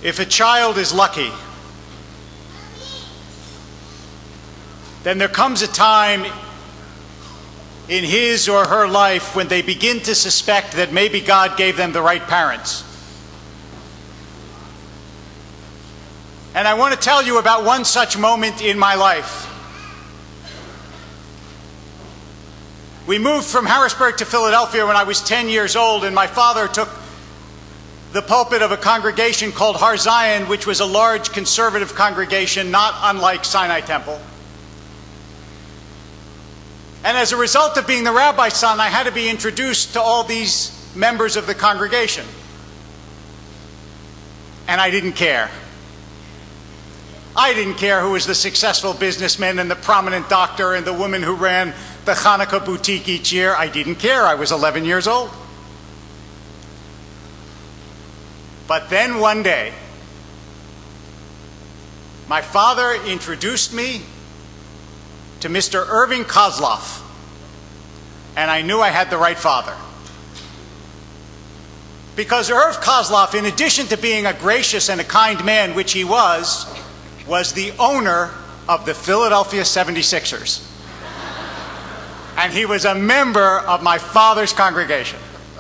If a child is lucky, then there comes a time in his or her life when they begin to suspect that maybe God gave them the right parents. And I want to tell you about one such moment in my life. We moved from Harrisburg to Philadelphia when I was 10 years old, and my father took the pulpit of a congregation called Har Zion, which was a large conservative congregation, not unlike Sinai Temple. And as a result of being the rabbi's son, I had to be introduced to all these members of the congregation. And I didn't care. I didn't care who was the successful businessman and the prominent doctor and the woman who ran the Hanukkah boutique each year. I didn't care. I was 11 years old. But then one day, my father introduced me to Mr. Irving Kozloff, and I knew I had the right father. Because Irv Kozloff, in addition to being a gracious and a kind man, which he was the owner of the Philadelphia 76ers. And he was a member of my father's congregation.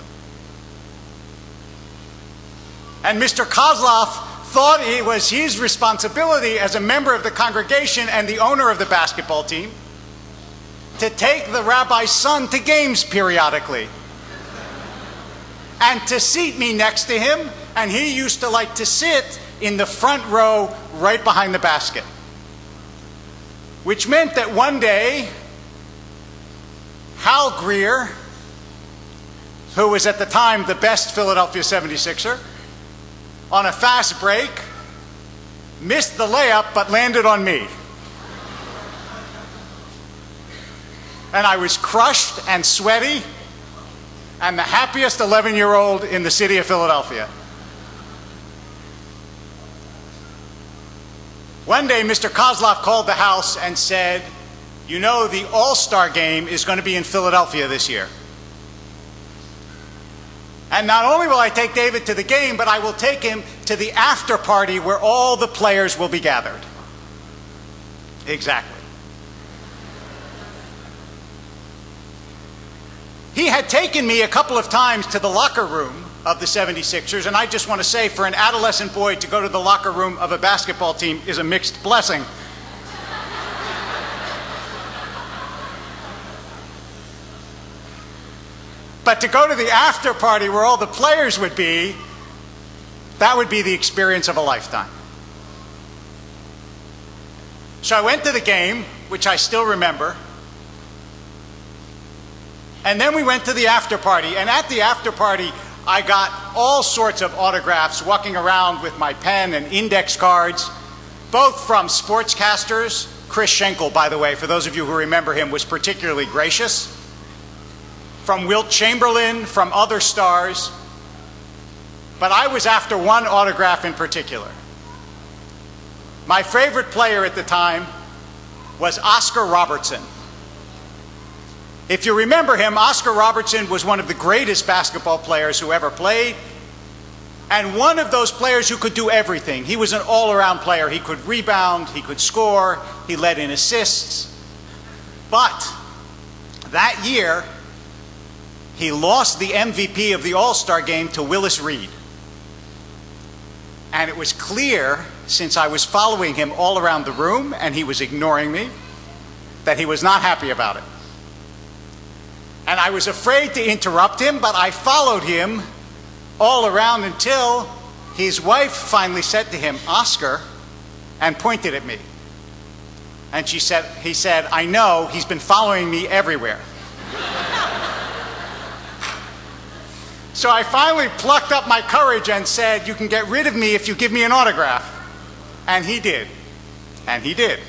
And Mr. Kozloff thought it was his responsibility as a member of the congregation and the owner of the basketball team to take the rabbi's son to games periodically and to seat me next to him. And he used to like to sit in the front row right behind the basket, which meant that one day Hal Greer, who was at the time the best Philadelphia 76er, on a fast break, missed the layup but landed on me. And I was crushed and sweaty and the happiest 11-year-old in the city of Philadelphia. One day, Mr. Kozloff called the house and said, "You know, the All-Star game is going to be in Philadelphia this year. And not only will I take David to the game, but I will take him to the after party where all the players will be gathered." Exactly. He had taken me a couple of times to the locker room of the 76ers, and I just want to say, for an adolescent boy to go to the locker room of a basketball team is a mixed blessing. But to go to the after party where all the players would be, that would be the experience of a lifetime. So I went to the game, which I still remember, and then we went to the after party. And at the after party, I got all sorts of autographs, walking around with my pen and index cards, both from sportscasters. Chris Schenkel, by the way, for those of you who remember him, was particularly gracious. From Wilt Chamberlain, from other stars. But I was after one autograph in particular. My favorite player at the time was Oscar Robertson. If you remember him, Oscar Robertson was one of the greatest basketball players who ever played, and one of those players who could do everything. He was an all-around player. He could rebound, he could score, he led in assists. But that year, he lost the MVP of the All-Star game to Willis Reed. And it was clear, since I was following him all around the room and he was ignoring me, that he was not happy about it. And I was afraid to interrupt him, but I followed him all around until his wife finally said to him, "Oscar," and pointed at me. And he said, "I know, he's been following me everywhere." So I finally plucked up my courage and said, "You can get rid of me if you give me an autograph." And he did. And he did.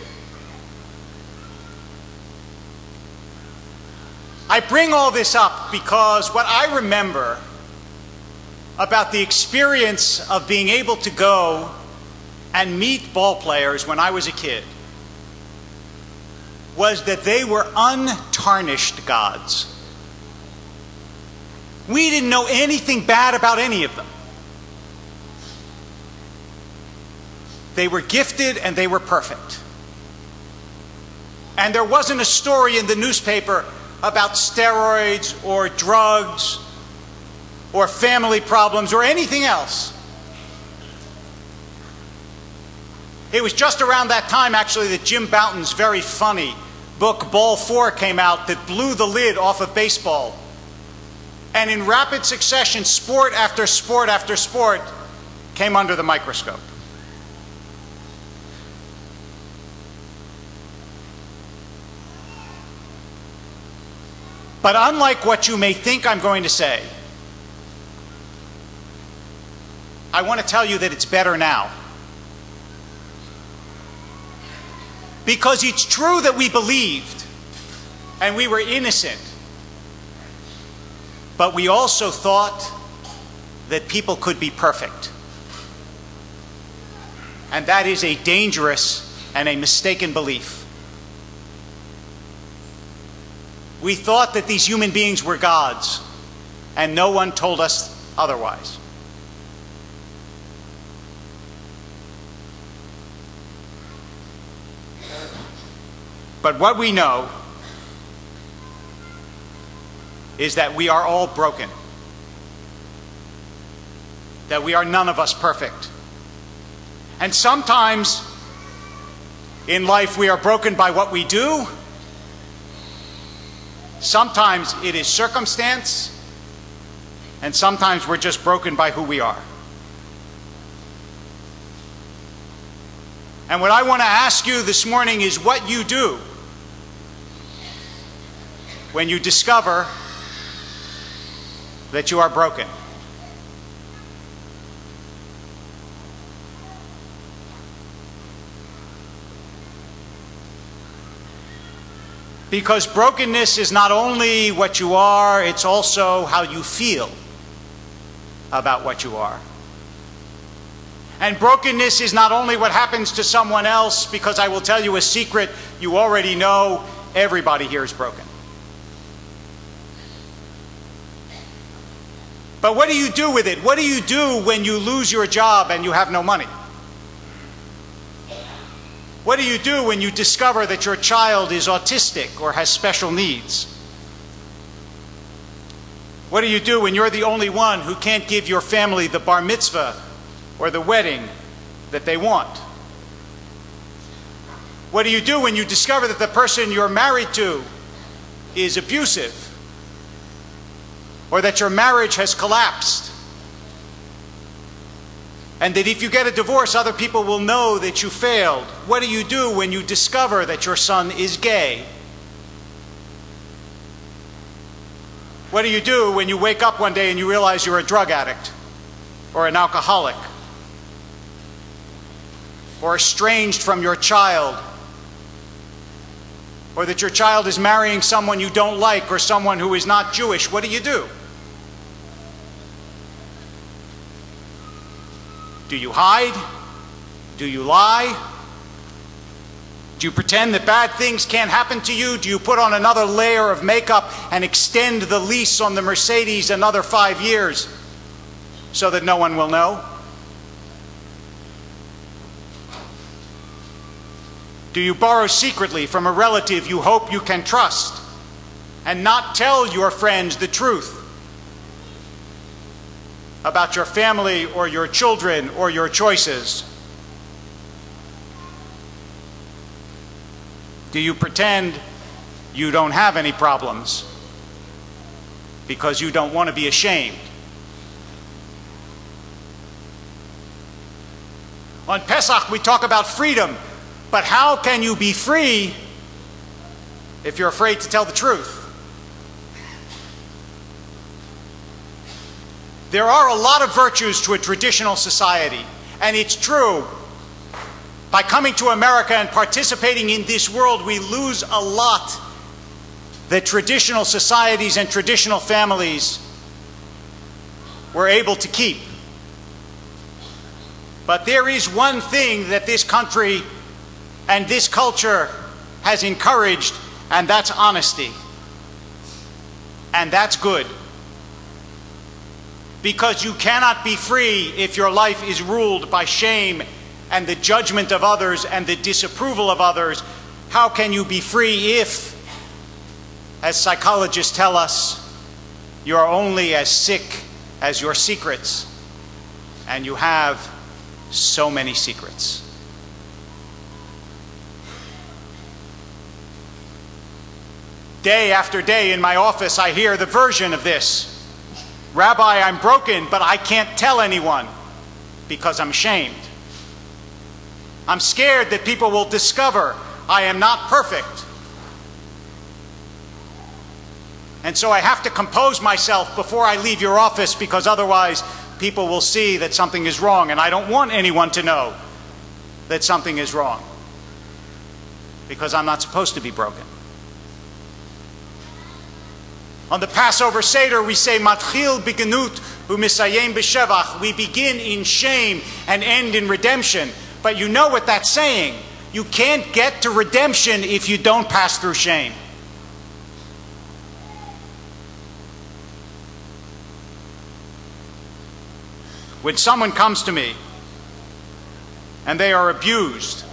I bring all this up because what I remember about the experience of being able to go and meet ball players when I was a kid was that they were untarnished gods. We didn't know anything bad about any of them. They were gifted and they were perfect. And there wasn't a story in the newspaper about steroids or drugs or family problems or anything else. It was just around that time, actually, that Jim Bouton's very funny book, Ball 4, came out that blew the lid off of baseball. And in rapid succession, sport after sport after sport came under the microscope. But unlike what you may think I'm going to say, I want to tell you that it's better now. Because it's true that we believed and we were innocent, but we also thought that people could be perfect. And that is a dangerous and a mistaken belief. We thought that these human beings were gods, and no one told us otherwise. But what we know is that we are all broken, that we are none of us perfect. And sometimes in life we are broken by what we do. Sometimes it is circumstance, and sometimes we're just broken by who we are. And what I want to ask you this morning is what you do when you discover that you are broken. Because brokenness is not only what you are, it's also how you feel about what you are. And brokenness is not only what happens to someone else, because I will tell you a secret you already know, everybody here is broken. But what do you do with it? What do you do when you lose your job and you have no money? What do you do when you discover that your child is autistic or has special needs? What do you do when you're the only one who can't give your family the bar mitzvah or the wedding that they want? What do you do when you discover that the person you're married to is abusive, or that your marriage has collapsed, and that if you get a divorce, other people will know that you failed? What do you do when you discover that your son is gay? What do you do when you wake up one day and you realize you're a drug addict or an alcoholic or estranged from your child, or that your child is marrying someone you don't like or someone who is not Jewish? What do you do? Do you hide? Do you lie? Do you pretend that bad things can't happen to you? Do you put on another layer of makeup and extend the lease on the Mercedes another 5 years so that no one will know? Do you borrow secretly from a relative you hope you can trust and not tell your friends the truth about your family or your children or your choices? Do you pretend you don't have any problems because you don't want to be ashamed? On Pesach we talk about freedom, but how can you be free if you're afraid to tell the truth? There are a lot of virtues to a traditional society, and it's true. By coming to America and participating in this world, we lose a lot that traditional societies and traditional families were able to keep. But there is one thing that this country and this culture has encouraged, and that's honesty. And that's good. Because you cannot be free if your life is ruled by shame and the judgment of others and the disapproval of others, how can you be free if, as psychologists tell us, you are only as sick as your secrets, and you have so many secrets? Day after day in my office, I hear the version of this. Rabbi, I'm broken, but I can't tell anyone because I'm ashamed. I'm scared that people will discover I am not perfect. And so I have to compose myself before I leave your office, because otherwise people will see that something is wrong, and I don't want anyone to know that something is wrong, because I'm not supposed to be broken. On the Passover Seder, we say, Matchil b'genut u'misayem b'shevach. We begin in shame and end in redemption. But you know what that's saying. You can't get to redemption if you don't pass through shame. When someone comes to me and they are abused,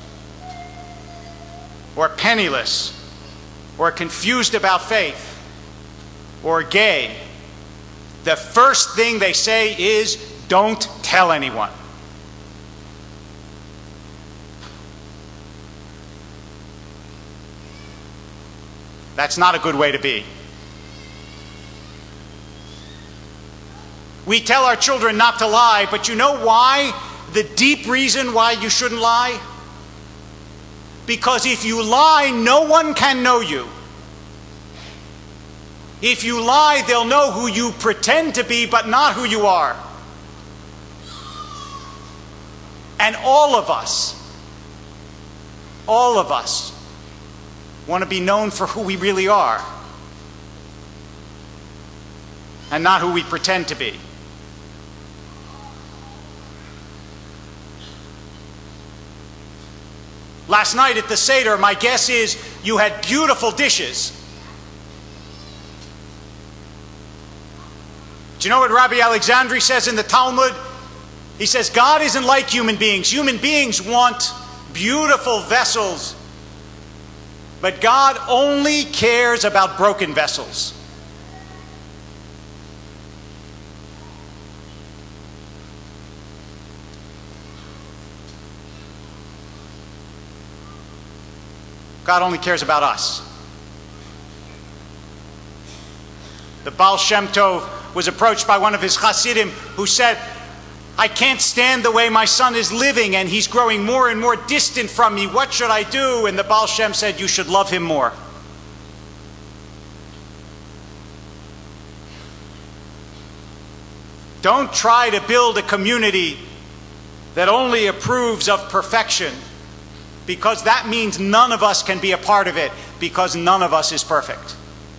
or penniless, or confused about faith, or gay, the first thing they say is, don't tell anyone. That's not a good way to be. We tell our children not to lie, but you know why? The deep reason why you shouldn't lie? Because if you lie, no one can know you. If you lie, they'll know who you pretend to be, but not who you are. And all of us want to be known for who we really are, and not who we pretend to be. Last night at the Seder, my guess is you had beautiful dishes. Do you know what Rabbi Alexandri says in the Talmud? He says, God isn't like human beings. Human beings want beautiful vessels, but God only cares about broken vessels. God only cares about us. The Baal Shem Tov was approached by one of his Hasidim who said, I can't stand the way my son is living, and he's growing more and more distant from me. What should I do? And the Baal Shem said, you should love him more. Don't try to build a community that only approves of perfection, because that means none of us can be a part of it, because none of us is perfect.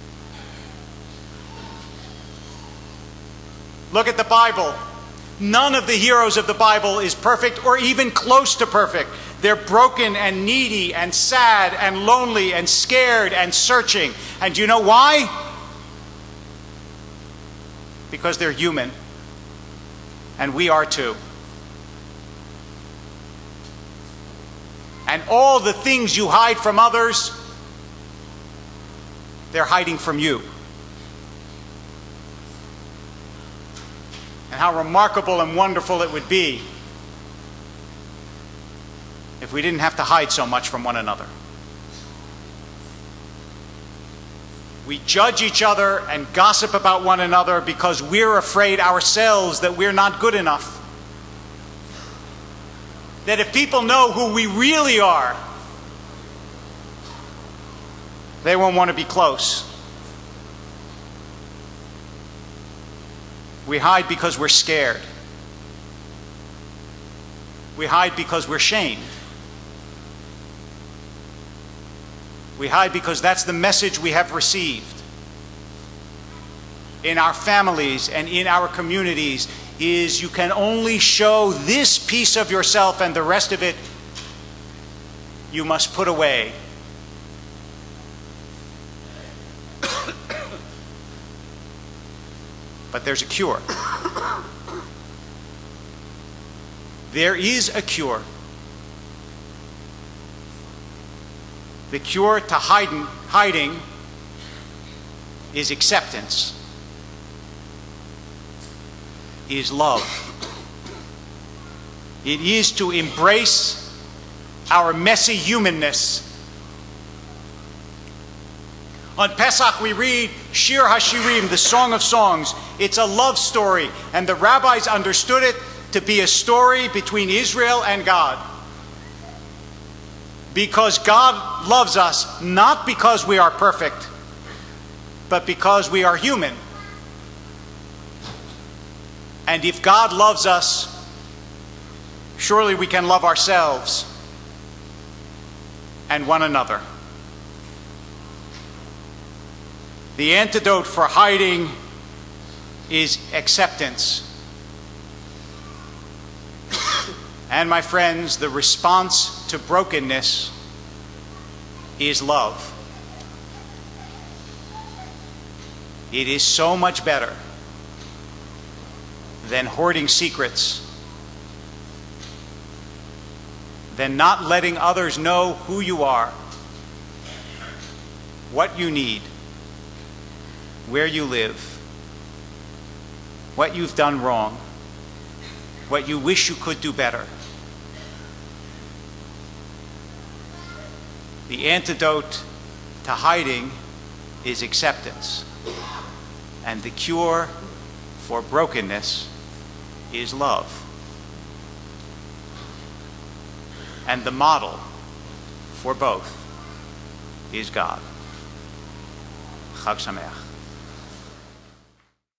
Look at the Bible. None of the heroes of the Bible is perfect or even close to perfect. They're broken and needy and sad and lonely and scared and searching. And do you know why? Because they're human. And we are too. And all the things you hide from others, they're hiding from you. And how remarkable and wonderful it would be if we didn't have to hide so much from one another. We judge each other and gossip about one another because we're afraid ourselves that we're not good enough. That if people know who we really are, they won't want to be close. We hide because we're scared. We hide because we're shamed. We hide because that's the message we have received in our families and in our communities, is you can only show this piece of yourself, and the rest of it you must put away. But there's a cure. There is a cure. The cure to hiding is acceptance, is love. It is to embrace our messy humanness. On Pesach we read Shir HaShirim, the Song of Songs. It's a love story, and the rabbis understood it to be a story between Israel and God. Because God loves us, not because we are perfect, but because we are human. And if God loves us, surely we can love ourselves and one another. The antidote for hiding is acceptance. And my friends, the response to brokenness is love. It is so much better than hoarding secrets, than not letting others know who you are, what you need, where you live, what you've done wrong, what you wish you could do better. The antidote to hiding is acceptance, and the cure for brokenness is love. And the model for both is God. Chag Sameach.